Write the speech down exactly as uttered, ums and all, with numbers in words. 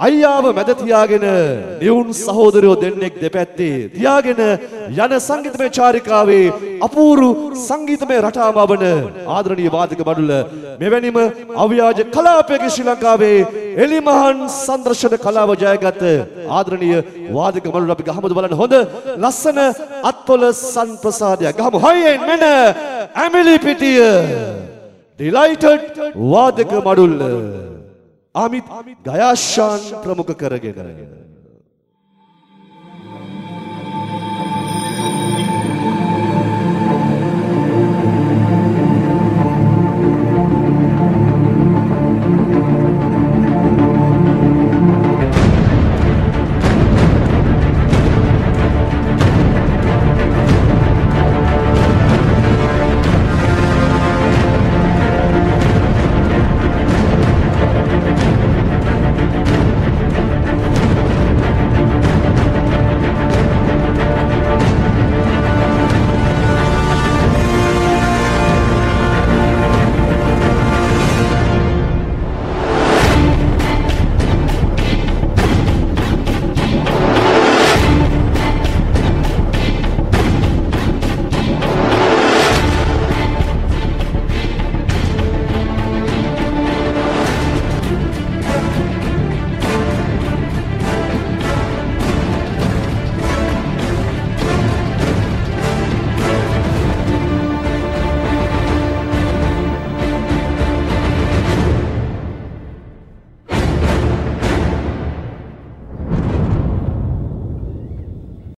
අයියාව මැද තියාගෙන නියුන් සහෝදරයෝ දෙන්නෙක් දෙපැත්තේ තියාගෙන යන සංගීතමය චාරිකාවේ අපූර්ව සංගීතමය රටාව වන ආදරණීය වාදක මඩුල මෙවැනිම අව්‍යාජ කලාපයක ශ්‍රී ලංකාවේ එලිමහන් සංදර්ශන කලාව ජයගත් ආදරණීය වාදක මඩුල අපි ගහමුද බලන්න හොඳ ලස්සන අත්පොළ සංප්‍රසාදයක් ගහමු හයියෙන් මෙන්න ඇමිලි පිටිය ඩිලයිටඩ් වාදක මඩුල්ල අමිත් ගයාශාන් ප්‍රමුඛ කරගෙන